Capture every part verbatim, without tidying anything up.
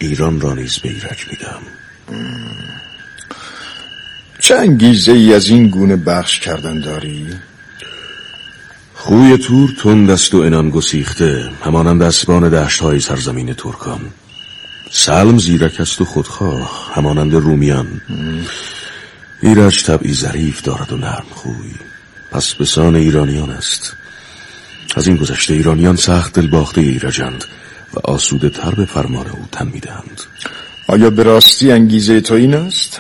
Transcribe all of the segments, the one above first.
ایران را نیز به ایرج میدم. چه انگیزه ای از این گونه بخش کردن داری؟ خوی تور تند است و عنان گسیخته، همانند اسبان دشت‌های سرزمین ترکان. سلم زیرک است و خودخواه، همانند رومیان. ایرج طبعی ظریف دارد و نرم خوی، پس به سان ایرانیان است. از این گذشته ایرانیان سخت دلباخته ایرجند و آسوده تر به فرمان او تن میدهند. آیا به راستی انگیزه تو این است؟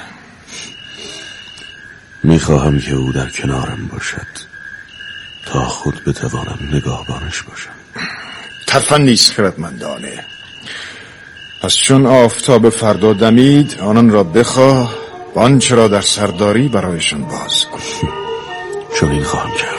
میخواهم که او در کنارم باشد تا خود بتوانم نگاهبانش باشم. ترفند نیست خردمندانه. پس چون آفتاب فردا دمید آنان را بخواه و آنچه را در سرداری برایشان باز کن. چون این خواهم کرد.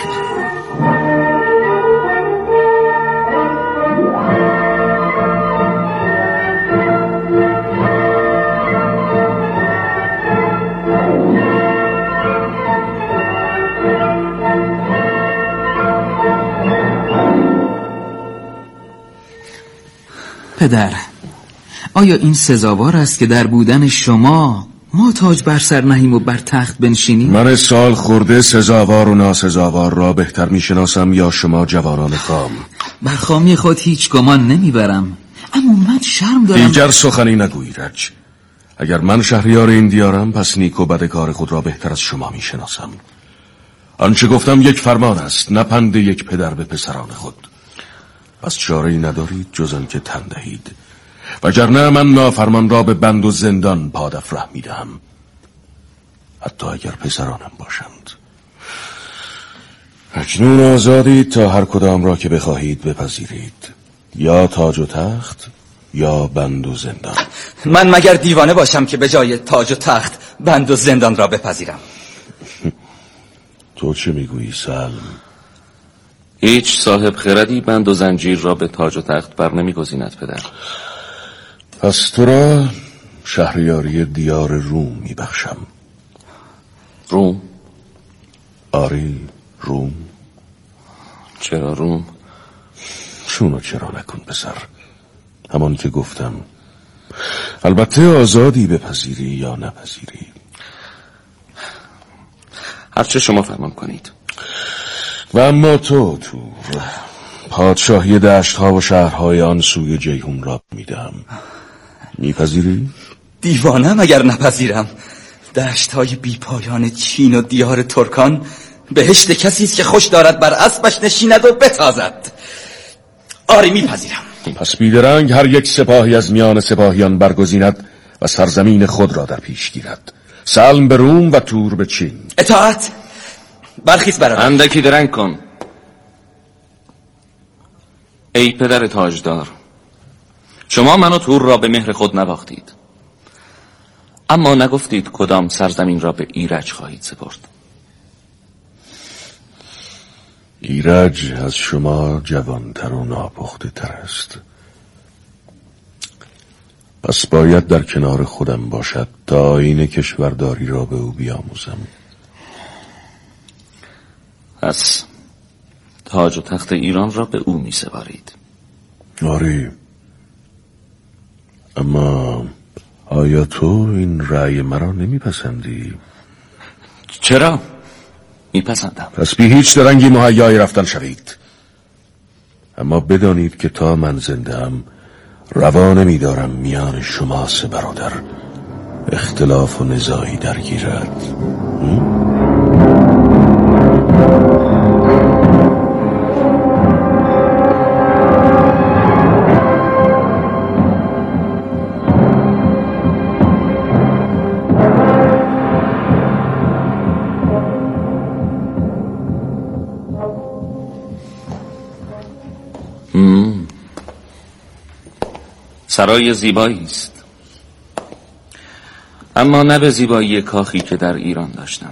پدر، آیا این سزاوار است که در بودن شما ما تاج بر سر نهیم و بر تخت بنشینیم؟ من سال خورده سزاوار و ناسزاوار را بهتر میشناسم یا شما جوانان خام؟ بر خامی خود هیچ گمان نمیبرم، اما من شرم دارم. دیگر سخنی نگو ایرج. اگر من شهریار این دیارم پس نیک و بد کار خود را بهتر از شما میشناسم. آنچه گفتم یک فرمان است، نه پند یک پدر به پسران خود. پس چاره‌ای ندارید جز آن که تن دهید، وگرنه من نافرمان را به بند و زندان پاداف میدهم، حتی اگر پسرانم باشند. اکنون آزادید تا هر کدام را که بخواهید بپذیرید، یا تاج و تخت یا بند و زندان. من مگر دیوانه باشم که به جای تاج و تخت بند و زندان را بپذیرم؟ تو چه میگویی سلم؟ هیچ صاحب خردی بند و زنجیر را به تاج و تخت بر نمیگزیند پدر. پس تو را شهریاری دیار روم میبخشم. روم؟ آری روم. چرا روم؟ چونو چرا نکن پسر، همان که گفتم. البته آزادی بپذیری یا نپذیری. هرچه شما فرمان کنید. و اما تو تو پادشاهی دشت ها و شهرهای آن سوی جیهون را میدم، میپذیری؟ دیوانم اگر نپذیرم. دشت های بی پایان چین و دیار ترکان بهشت کسی است که خوش دارد بر اسبش نشیند و بتازد. آری میپذیرم. پس بیدرنگ هر یک سپاهی از میان سپاهیان برگزیند و سرزمین خود را در پیش گیرد. سلم به روم و تور به چین. اطاعت. برخیز برادر. اندکی درنگ کن. ای پدر تاجدار، شما من و تور را به مهر خود نواختید، اما نگفتید کدام سرزمین را به ایرج خواهید سپرد. ایرج از شما جوانتر و ناپخته تر است، پس باید در کنار خودم باشد تا این کشورداری را به او بیاموزم. پس تاج و تخت ایران را به او می سپارید. آری، اما آیا تو این رأی مرا نمی پسندی؟ چرا؟ می پسندم. پس بی هیچ درنگی مهیای رفتن شوید، اما بدانید که تا من زنده‌ام روا نمی‌دارم میان شما سه برادر اختلاف و نزاعی درگیرد. سرای زیبایی است، اما نه به زیبایی کاخی که در ایران داشتم.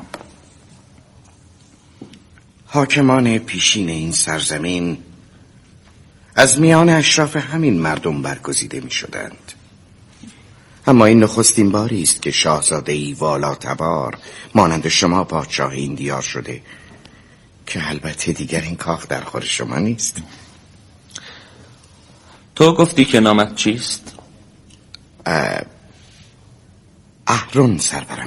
حاکمان پیشین این سرزمین از میان اشراف همین مردم برگزیده می شدند، اما این نخستین باری است که شاهزاده‌ای والاتبار مانند شما پادشاه این دیار شده، که البته دیگر این کاخ در خور شما نیست. تو گفتی که نامت چیست؟ اهرون سرورم.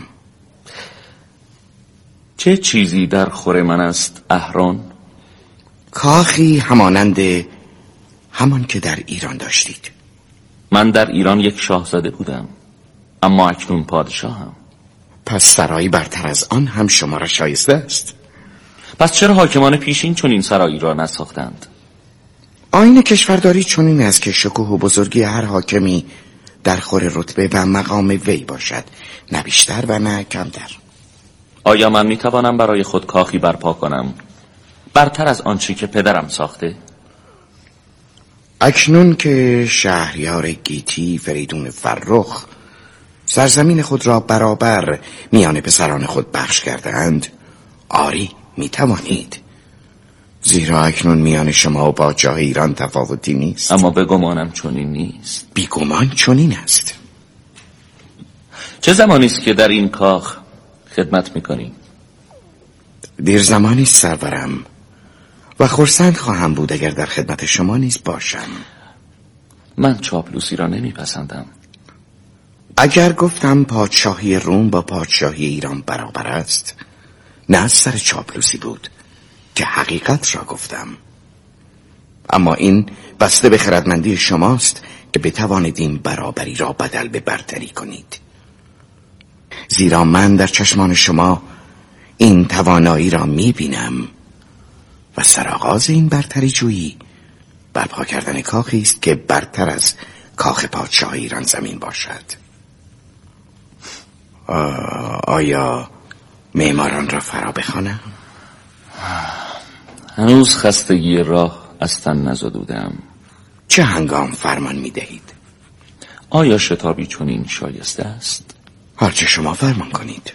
چه چیزی در خور من است اهرون؟ کاخی همانند همان که در ایران داشتید. من در ایران یک شاهزاده بودم، اما اکنون پادشاهم. پس سرایی برتر از آن هم شما را شایسته است. پس چرا حاکمان پیشین چون این سرایی را نساختند؟ آیین کشورداری چون این است که شکوه و بزرگی هر حاکمی در خور رتبه و مقام وی باشد، نه بیشتر و نه کمتر. آیا من میتوانم برای خود کاخی برپا کنم برتر از آنچه که پدرم ساخته؟ اکنون که شهریار گیتی فریدون فرخ سرزمین خود را برابر میان پسران خود بخش کردند، آری میتوانید، زیرا اکنون میان شما و پادشاه ایران تفاوتی نیست. اما بگمانم چنین نیست. بیگمان چنین است. چه زمانی است که در این کاخ خدمت میکنی؟ دیر زمانی است سرورم، و خرسند خواهم بود اگر در خدمت شما نیز باشم. من چاپلوسی را نمیپسندم. اگر گفتم پادشاهی روم با پادشاهی ایران برابر است، نه از سر چاپلوسی بود که حقیقت را گفتم. اما این بسته به خردمندی شماست که بتوانید این برابری را بدل به برتری کنید، زیرا من در چشمان شما این توانایی را میبینم و سرآغاز این برتری جویی برپا کردن کاخی است که برتر از کاخ پادشاه ایران زمین باشد. آیا معماران را فرا بخوانم؟ هنوز خستگی راه از تن نزدودم. چه هنگام فرمان می دهید؟ آیا شتابی چنین شایسته است؟ هرچه شما فرمان کنید.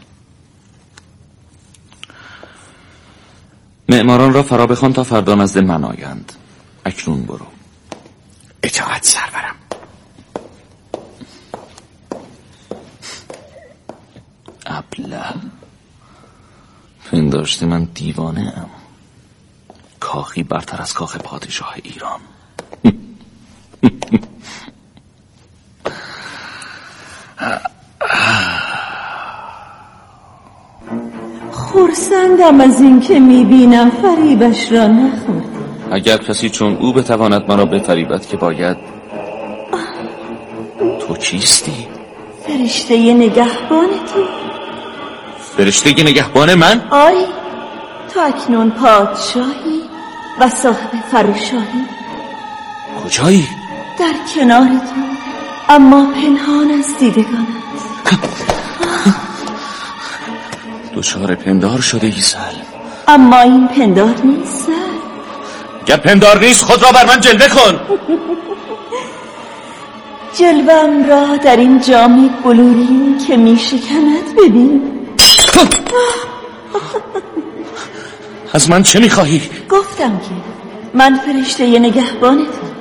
معماران را فرا بخوان تا فردا نزد من آیند. اکنون برو. اطاعت سرورم. ابله، پنداشته من دیوانه ام. کاخی برتر از کاخ پادشاه ایران. خرسندم از این که میبینم فریبش را نخورد. اگر کسی چون او بتواند مرا بفریبد که باید. تو کیستی؟ فرشته نگهبان تو. فرشته نگهبان من؟ آری، تو اکنون پادشاهی و صاحب فروشاهی. کجایی؟ در کنار تو، اما پنهان از دیدگانت. دچار پندار شده ای سل. اما این پندار نیست سل. گر پندار نیست خود را بر من جلوه کن. جلوم را در این جام بلورین که می شکند ببین. از من چه می خواهی؟ گفتم که من فرشته نگهبانتم.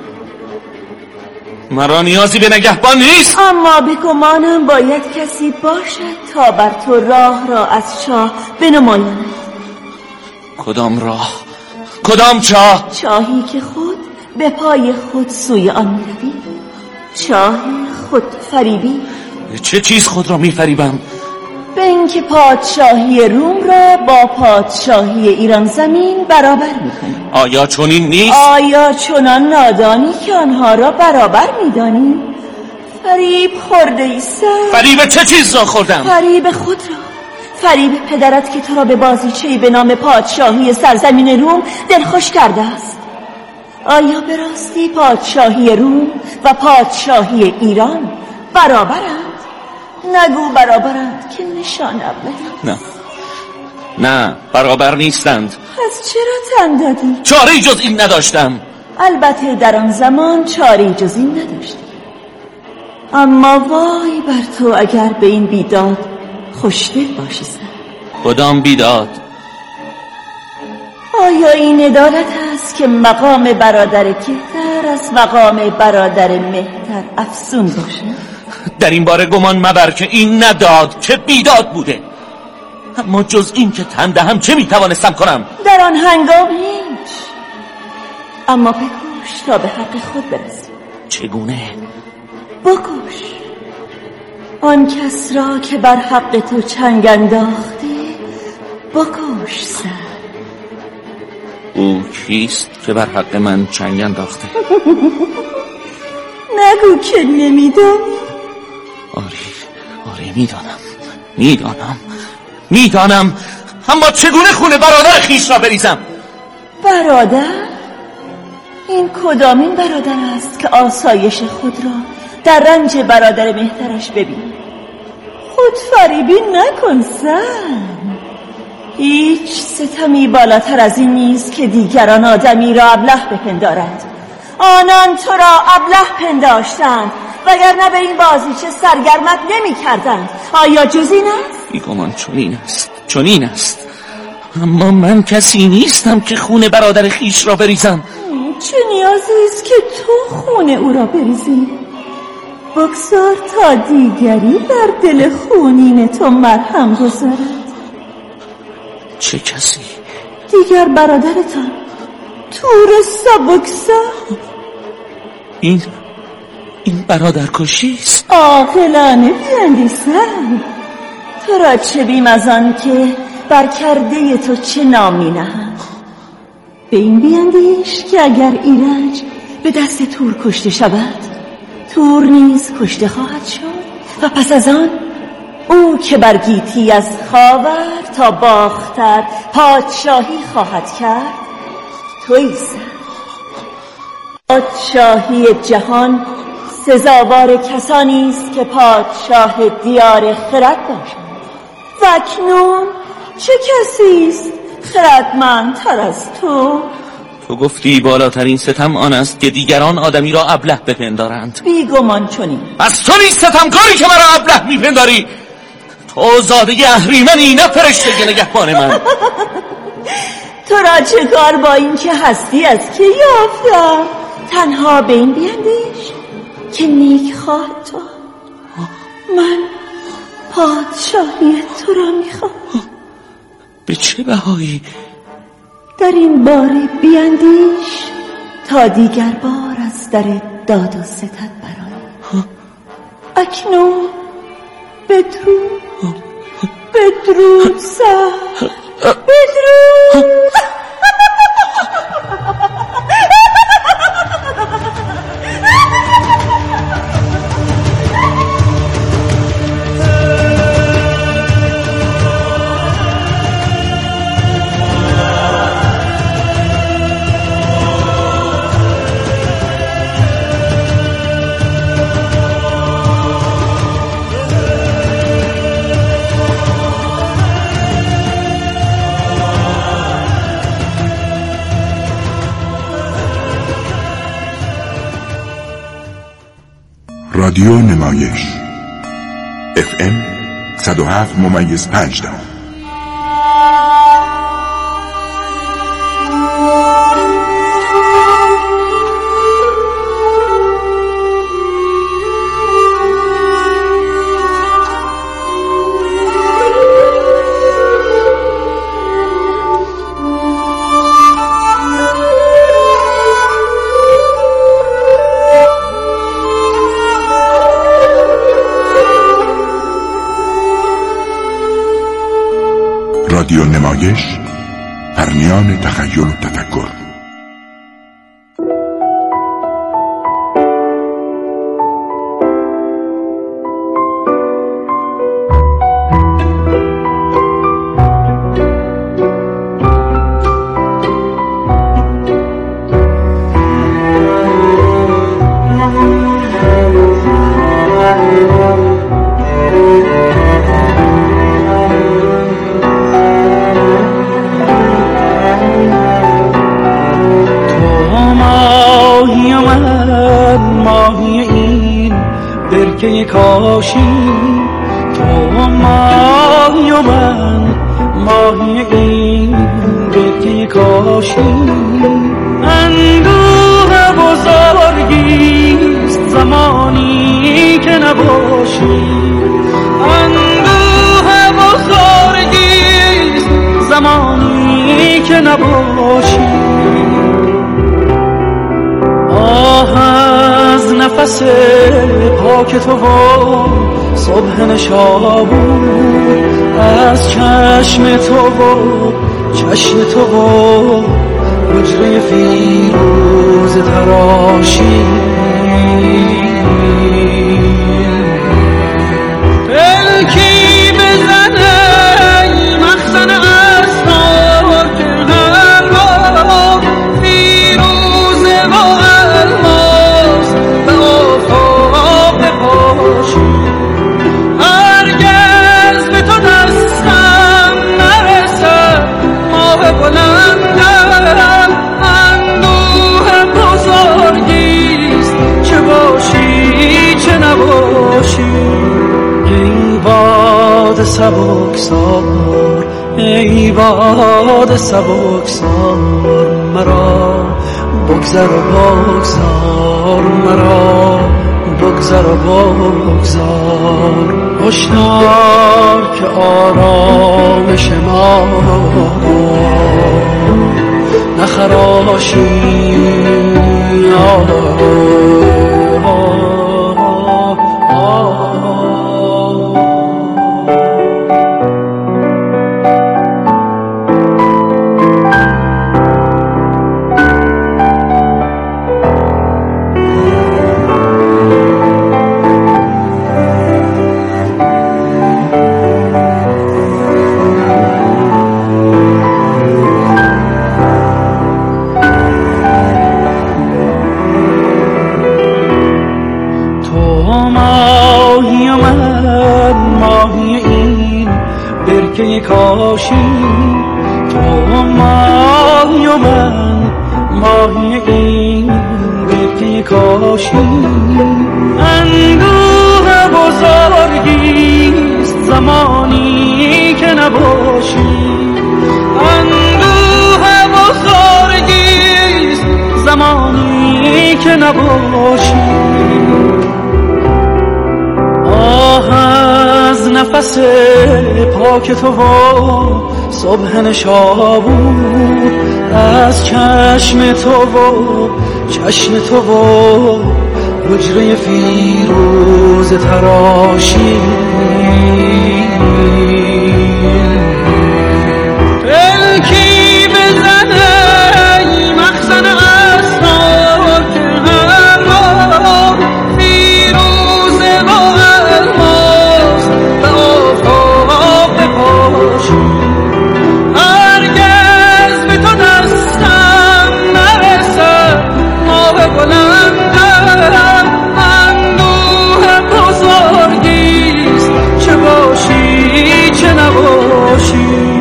مرا نیازی به نگهبان نیست. اما به گمانم باید کسی باشد تا بر تو راه را از چاه بنمایاند. کدام راه؟ کدام چاه؟ چاهی که خود به پای خود سوی آن می روی. چاه خود فریبی. چه چیز خود را می فریبم؟ به اینکه پادشاهی روم را با پادشاهی ایران زمین برابر می‌کنی. آیا چنین نیست؟ آیا چنان نادانی که آنها را برابر می‌دانی؟ فریب خورده ای سر. فریب چه چیز را خوردم؟ فریب خود را. فریب پدرت که تو را به بازیچه‌ای به نام پادشاهی سرزمین روم دلخوش کرده است. آیا به راستی پادشاهی روم و پادشاهی ایران برابرند؟ نگو برابرند که نشانم بدم. نه نه برابر نیستند. پس چرا تن دادی؟ چاره‌ای جز این نداشتم. البته در آن زمان چاره‌ای جز این نداشتی. اما وای بر تو اگر به این بیداد خوشدل باشی سر. کدام بیداد؟ آیا این عدالت است که مقام برادر کهتر از مقام برادر مهتر افزون باشه؟ در این باره گمان مبر که این نداد که بیداد بوده. اما جز این که تن دهم چه میتوانستم کنم؟ در آن هنگام هیچ. اما بکوش تا به حق خود برسی. چگونه؟ بکوش آن کس را که بر حق تو چنگ انداخته بکش سر. او کیست که بر حق من چنگ انداخته؟ نگو که نمیدانی. آری آری میدانم میدانم میدانم اما چگونه خون برادر خیش را بریزم؟ برادر؟ این کدامین برادر است که آسایش خود را در رنج برادر مهترش ببین؟ خود فریبی نکن زن. هیچ ستمی بالاتر از این نیست که دیگران آدمی را ابله بپندارند. آنان تو را ابله پنداشتند وگرنه به این بازیچه سرگرمت نمی کردند. آیا جز این است؟ بیگمان چنین است چنین است اما من کسی نیستم که خون برادر خیش را بریزم. چه نیازی است که تو خون او را بریزی؟ بگذار تا دیگری در دل خونین تو مرهم گذارد. چه کسی؟ دیگر برادرتان تور سبکسار. این این برادر کشیست؟ عاقلانه بیندیسم. تو را چه بیم از آن که بر کرده تو چه نامی نهند؟ به این بیندیش که اگر ایرج به دست تور کشته شود تور نیز کشته خواهد شد و پس از آن او که بر گیتی از خاور تا باختر پادشاهی خواهد کرد تویی سر. پادشاهی جهان سزاوار کسانی است که پادشاه دیار خرد باشند و اکنون چه کسی است خردمندتر از تو؟ تو گفتی بالاترین ستم آن است که دیگران آدمی را ابله بپندارند. بیگمان چنین. پس تو نیست ستمکاری که مرا ابله میپنداری. تو زاده اهریمنی نه فرشته نگهبان من. تو را چه کار با این که هستی از که یافتم؟ تنها به این بیندیش که نیک خواه تو. من پادشاهی تو را میخوام. به چه بهایی؟ در این باره بیندیش تا دیگر بار از در داد و ستد برای. اکنون بدرود بدرود سر بدرود. رادیو نمایش اف ام صد و هفت ممیز پنج دهم. رادیو نمایش پرنیان تخیل و تفکر. که کاشی تو ماهی و من ماهی این برکه کاشی. اندوه بزرگیست زمانی که نباشی. اندوه بزرگیست زمانی که نباشی. آه از نفس پاک تو و صبح نشابور از چشم تو و چشم تو و حجره فیروز تراشی پلکی بزنه مخزن اسرار که قلبا فیروزه و الماس به آفتاب بپاشی هرگز به تو دستم نرسد ماه بلندم اندوه بزرگیست چه باشی چه نباشی ای باد سبکسار ای باد سبکسار مرا بگذر و بگذار مرا بگذر و بگذار هشدار که آرامش ما نخراشی آه کاشی تو ماهی و من ماهی این برکه کاشی اندوه بزرگیست زمانی که نباشی اندوه بزرگیست زمانی که نباشی آه از نفس پاک تو و صبح نشابور از چشم تو و چشم تو و حجره فیروز تراشی پلکی بزنه مخزن اسرار که قلبا فیروزه و الماس به آفتاب بپاشی هرگز به تو دستم نرسد ماه بلندم اندوه بزرگیست چه باشی چه نباشی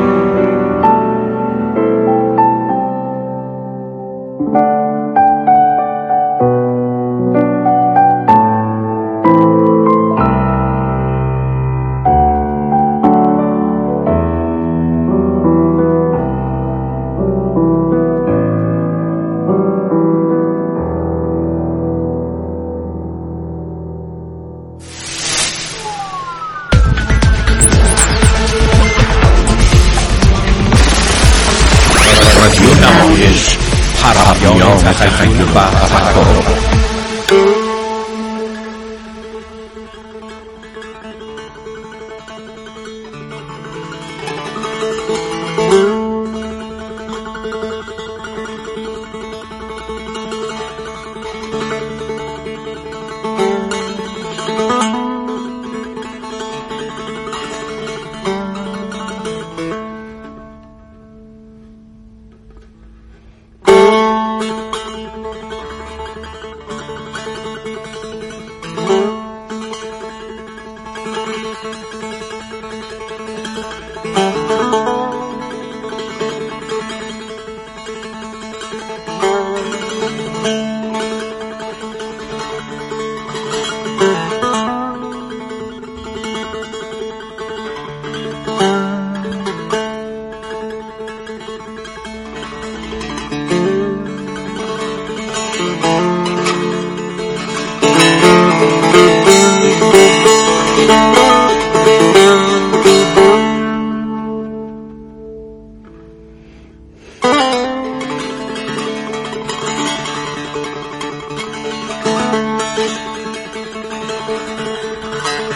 تخیل و تفکر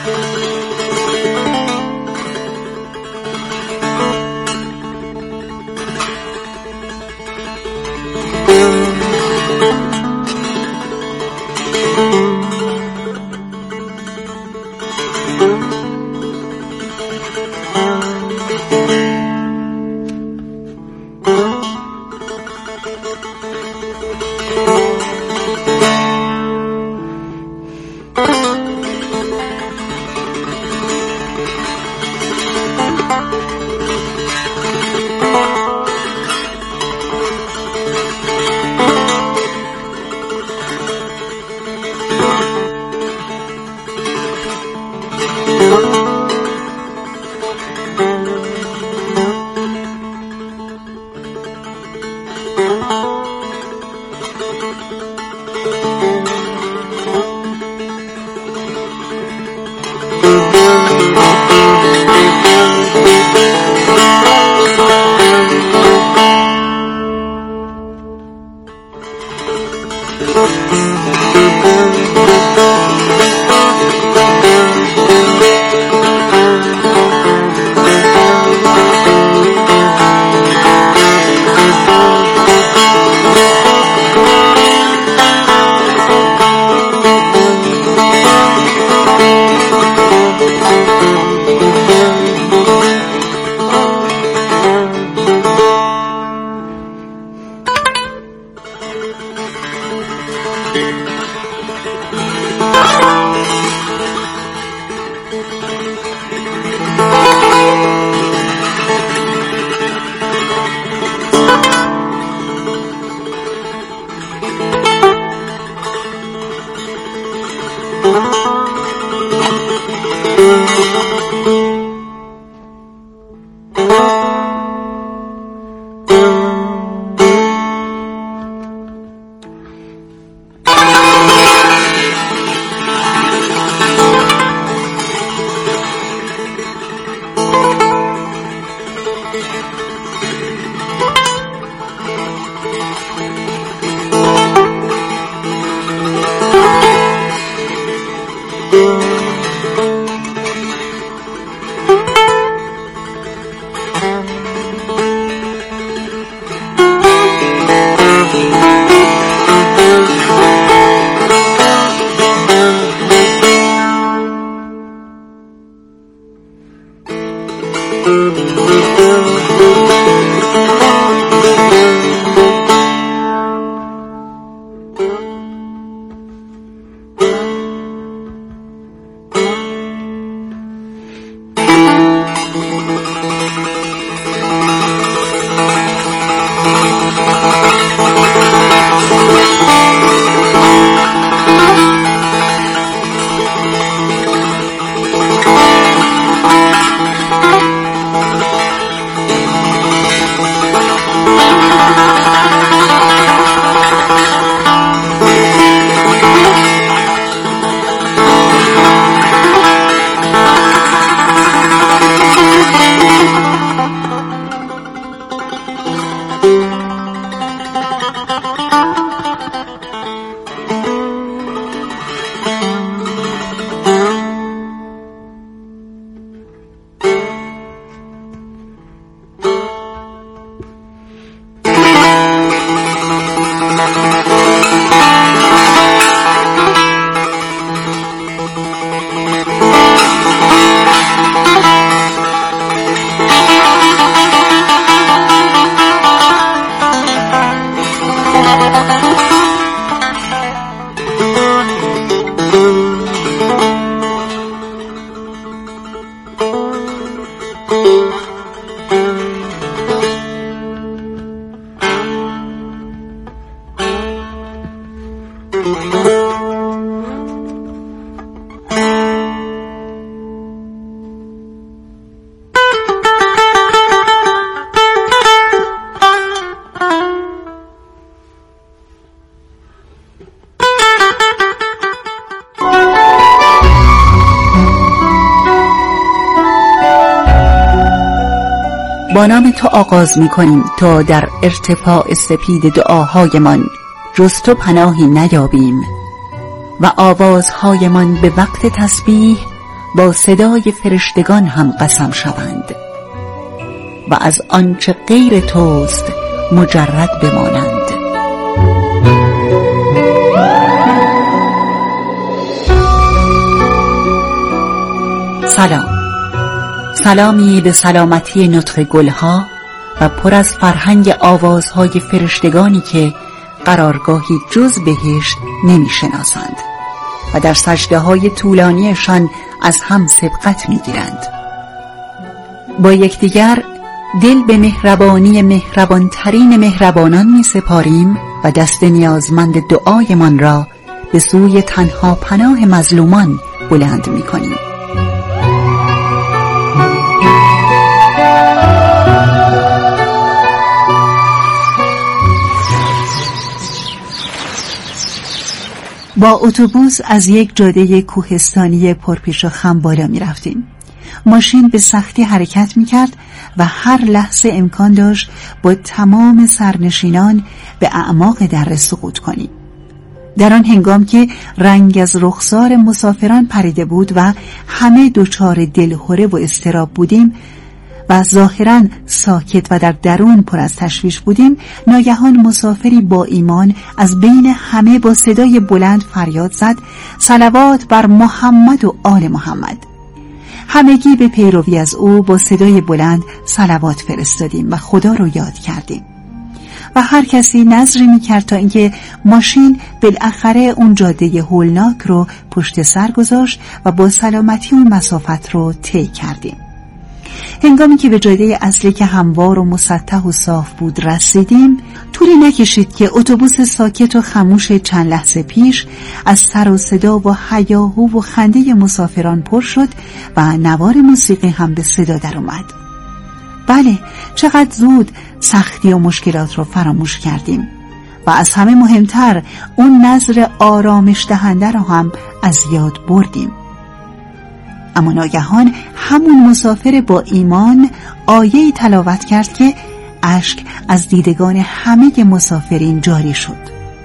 با نام تو آغاز می کنیم تا در ارتفاع سپید دعاهایمان جز تو پناهی نیابیم و آوازهایمان به وقت تسبیح با صدای فرشتگان هم قسم شوند و از آنچه غیر توست مجرد بمانند. سلام، سلامی به سلامتی نطق گلها و پر از فرهنگ آوازهای فرشتگانی که قرارگاهی جز بهشت نمی شناسند و در سجده های طولانیشان از هم سبقت می گیرند. با یکدیگر دل به مهربانی مهربانترین مهربانان می سپاریم و دست نیازمند دعایمان را به سوی تنها پناه مظلومان بلند می کنیم. با اتوبوس از یک جاده کوهستانی پرپیش و خم بالا می رفتیم. ماشین به سختی حرکت می کرد و هر لحظه امکان داشت با تمام سرنشینان به اعماق دره سقوط کنیم. در آن هنگام که رنگ از رخسار مسافران پریده بود و همه دچار دلهره و اضطراب بودیم و ظاهراً ساکت و در درون پر از تشویش بودیم، ناگهان مسافری با ایمان از بین همه با صدای بلند فریاد زد: صلوات بر محمد و آل محمد. همگی به پیروی از او با صدای بلند صلوات فرستادیم و خدا رو یاد کردیم و هر کسی نظری می‌کرد تا اینکه ماشین بالاخره اون جاده هولناک رو پشت سر گذاشت و با سلامتی اون مسافت رو طی کردیم. هنگامی که به جاده اصلی که هموار و مسطح و صاف بود رسیدیم، طولی نکشید که اتوبوس ساکت و خاموش چند لحظه پیش از سر و صدا و هیاهو و خنده مسافران پر شد و نوار موسیقی هم به صدا در اومد. بله، چقدر زود سختی و مشکلات رو فراموش کردیم و از همه مهمتر اون نظر آرامش دهنده رو هم از یاد بردیم. اما ناگهان همون مسافر با ایمان آیه‌ای تلاوت کرد که اشک از دیدگان همه مسافرین جاری شد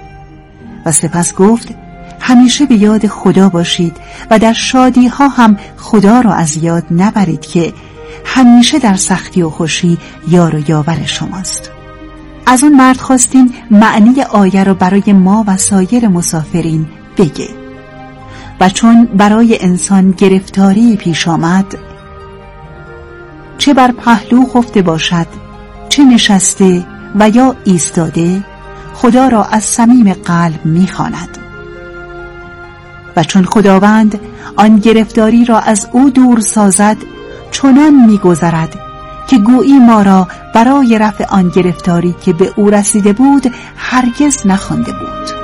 و سپس گفت: همیشه به یاد خدا باشید و در شادی ها هم خدا را از یاد نبرید که همیشه در سختی و خوشی یار و یاور شماست. از اون مرد خواستیم معنی آیه را برای ما و سایر مسافرین بگه و چون برای انسان گرفتاری پیش آمد، چه بر پهلو خفته باشد، چه نشسته و یا ایستاده، خدا را از صمیم قلب می‌خواند و چون خداوند آن گرفتاری را از او دور سازد، چنان می‌گذرد که گویی ما را برای رفع آن گرفتاری که به او رسیده بود هرگز نخوانده بود.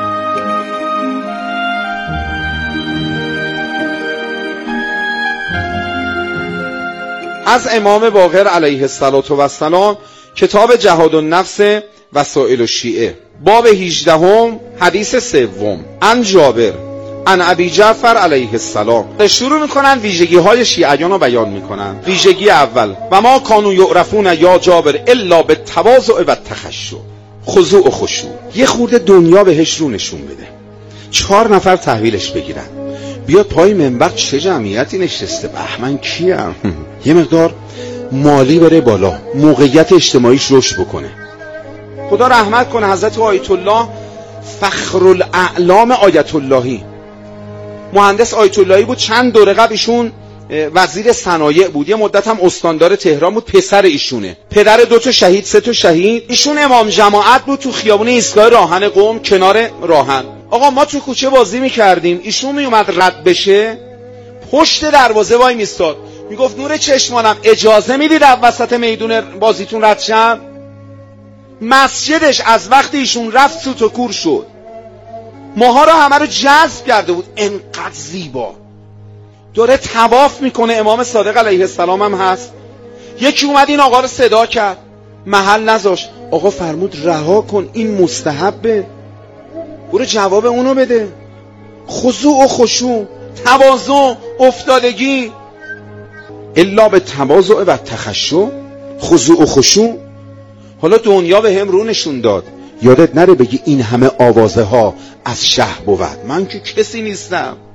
از امام باقر علیه السلام، کتاب جهاد النفس وسائل الشیعه، باب هجدهم، حدیث سوم. عن جابر عن ابی جعفر علیه السلام. شروع میکنن ویژگی های شیعیان رو بیان میکنن. ویژگی اول: و ما کانوا یعرفون یا جابر الا بالتواضع و التخشع. خضوع و خشوع. یه خورده دنیا بهش رو نشون بده، چهار نفر تحویلش بگیرن، بیاد پای منبر چه جمعیتی نشسته، بهمن کیم، یه مقدار مالی بره بالا، موقعیت اجتماعیش رشد بکنه. خدا رحمت کنه حضرت آیت الله فخرالاعلام آیت اللهی، مهندس آیت اللهی بود. چند دوره قبل ایشون وزیر صنایع بود، یه مدت هم استاندار تهران بود. پسر ایشونه، پدر دو تا شهید، سه تا شهید. ایشون امام جماعت بود تو خیابون ایستگاه راهن قم کنار راهن. آقا ما تو کوچه بازی میکردیم، ایشون میومد رد بشه، پشت دروازه وای میستاد، میگفت نور چشمانم اجازه میدید از وسط میدون بازیتون رد شم؟ مسجدش از وقتی ایشون رفت سوت و کور شد، ماها رو همه رو جذب کرده بود. انقدر زیبا داره طواف میکنه. امام صادق علیه السلام هم هست. یکی اومد این آقا رو صدا کرد، محل نذاشت. آقا فرمود رها کن، این مستحبه، برو جواب اونو بده. خضوع و خشوع، تواضع، افتادگی. الا به تواضع و تخشع، خضوع و خشوع. حالا دنیا به هم رو نشون داد، یادت نره بگی این همه آوازه ها از شه بود، من که کسی نیستم.